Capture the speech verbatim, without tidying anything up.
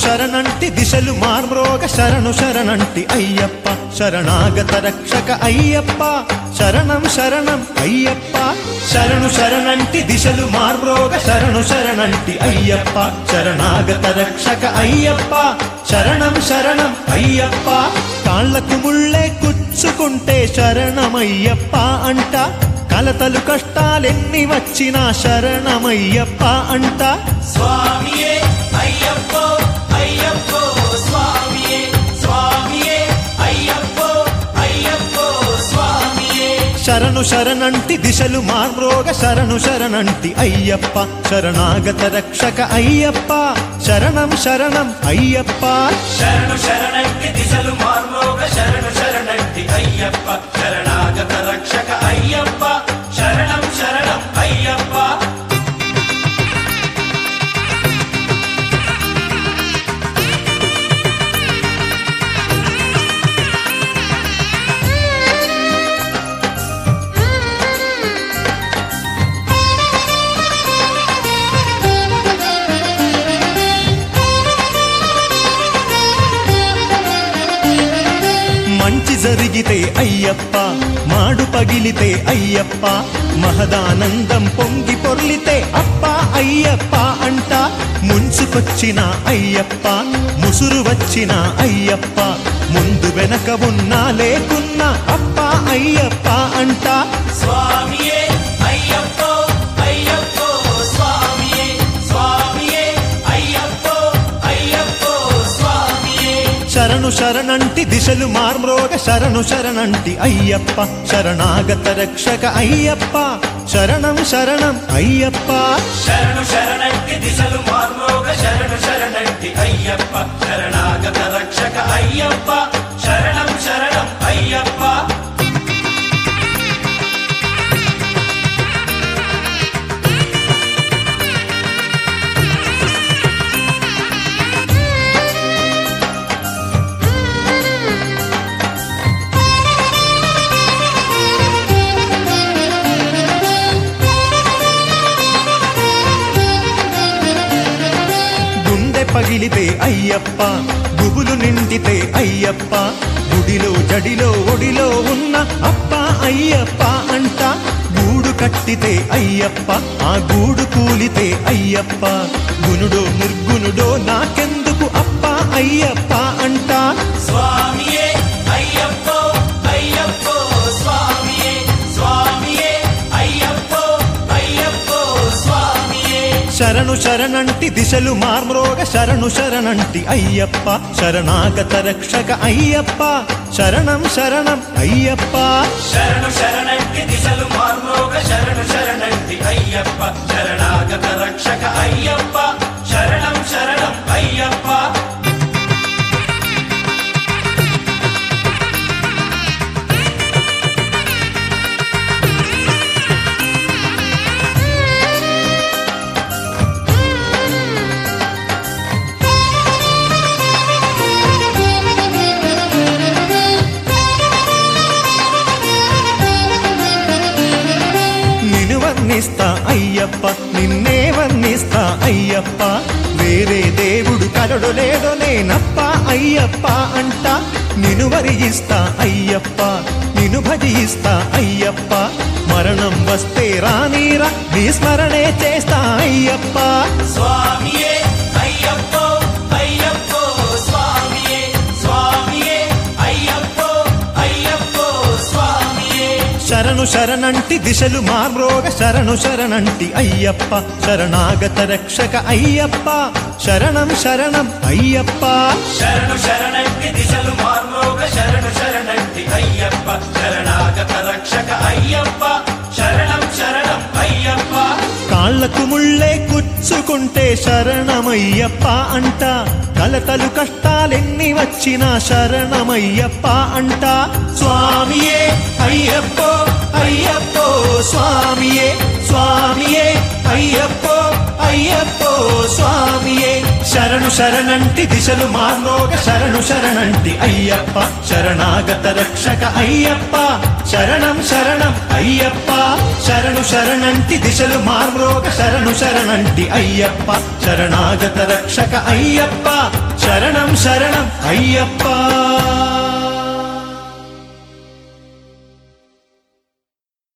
శరణంటి దిశలు మార్మ్రోగ శరణు శరణంటి అయ్యప్ప శరణాగత రక్షక అయ్యప్ప శరణం శరణం అయ్యప్ప శరణు శరణంటి దిశలు మార్మ్రోగ శరణు శరణంటి అయ్యప్ప శరణాగత రక్షక అయ్యప్ప శరణం శరణం అయ్యప్ప కాళ్ళకు ముళ్ళే కుచ్చుకుంటే శరణమయ్యప్ప అంట కలతలు కష్టాలెన్ని వచ్చినా శరణమయ్యప్ప అంట స్వామియే అయ్యప్పో అయ్యప్పో స్వామియే స్వామియే అయ్యప్పో అయ్యప్పో స్వామియే శరణు శరణంటి దిశలు మార్మ్రోగ శరణు శరణంటి అయ్యప్ప శరణాగత రక్షక అయ్యప్ప శరణం శరణం అయ్యప్ప శరణు శరణంటి దిశలు మార్మోగ శరణు శరణంటి అయ్యప్ప శరణాగత రక్షక అయ్యప్ప శరణం శరణం అయ్యప్ప మంచి జరిగితే అయ్యప్ప మాడు పగిలితే అయ్యప్ప మహదానందం పొంగి పొర్లితే అప్ప అయ్యప్ప అంట ముంచుకొచ్చిన అయ్యప్ప ముసురు వచ్చిన అయ్యప్ప ముందు వెనక ఉన్నా లేకున్నా అప్ప అయ్యప్ప అంట స్వామియే అయ్యప్పో అయ్యప్పో స్వామియే స్వామియే అయ్యప్పో అయ్యప్పో స్వామియే శరణు శరణంటి దిశలు మార్మ్రోగ శరణు శరణంటి అయ్యప్ప శరణాగత రక్షక అయ్యప్ప శరణం శరణం అయ్యప్ప శరణు శరణంటి దిశలు మార్మోగ శరణు శరణంటి అయ్యప్ప శరణాగత రక్షక అయ్యప్ప శరణం శరణం అయ్యప్ప పగిలితే అయ్యప్ప గుబులు నిండితే అయ్యప్ప గుడిలో జడిలో ఒడిలో ఉన్న అప్ప అయ్యప్ప అంట గూడు కట్టితే అయ్యప్ప ఆ గూడు కూలితే అయ్యప్ప గునుడో నిర్గునుడో నాకెందుకు అప్ప అయ్యప్ప అంట స్వామియే అయ్యప్పో అయ్యప్పో స్వామియే స్వామియే అయ్యప్పో అయ్యప్పో స్వామియే శరణు శరణంటి దిశలు మార్మ్రోగ శరణు శరణంటి అయ్యప్ప శరణాగత రక్షక అయ్యప్ప శరణం శరణం అయ్యప్ప శరణు శరణంటి దిశలు మార్మోగ శరణు శరణంటి అయ్యప్ప శరణాగత రక్షక అయ్యప్ప శరణం శరణం అయ్యప్ప వర్ణిస్తా అయ్యప్ప నిన్నే వర్ణిస్తా అయ్యప్ప వేరే దేవుడు కలడు లేడో నేనప్ప అయ్యప్ప అంట నిను వరిగిస్తా అయ్యప్ప నిను భజిస్తా అయ్యప్ప మరణం వస్తే రానీరా నీ స్మరణే చేస్తా అయ్యప్ప స్వామియే అయ్యప్పో అయ్యప్పో స్వామియే స్వామియే అయ్యప్పో అయ్యప్పో స్వామియే శరణు శరణంటి దిశలు మార్మ్రోగ శరణు శరణంటి అయ్యప్ప శరణాగత రక్షక అయ్యప్ప శరణం శరణం అయ్యప్ప శరణు శరణంటి దిశలు మార్మోగ శరణు శరణంటి అయ్యప్ప శరణాగత రక్షక అయ్యప్ప శరణం శరణం అయ్యప్ప కాళ్ళకు ముళ్ళే కుచ్చుకుంటే శరణమయ్యప్ప అంట కలతలు కష్టాలెన్ని వచ్చినా శరణమయ్యప్ప అంట స్వామియే అయ్యప్పో అయ్యప్పో స్వామియే స్వామియే అయ్యప్పో అయ్యప్పో స్వామియే శరణు శరణంటి దిశలు మార్మోగ శరణు శరణంటి అయ్యప్ప శరణాగత రక్షక అయ్యప్ప శరణం శరణం అయ్యప్ప శరణు శరణంటి దిశలు మార్మోగ శరణు శరణంటి అయ్యప్ప శరణాగత రక్షక అయ్యప్ప శరణం శరణం అయ్యప్ప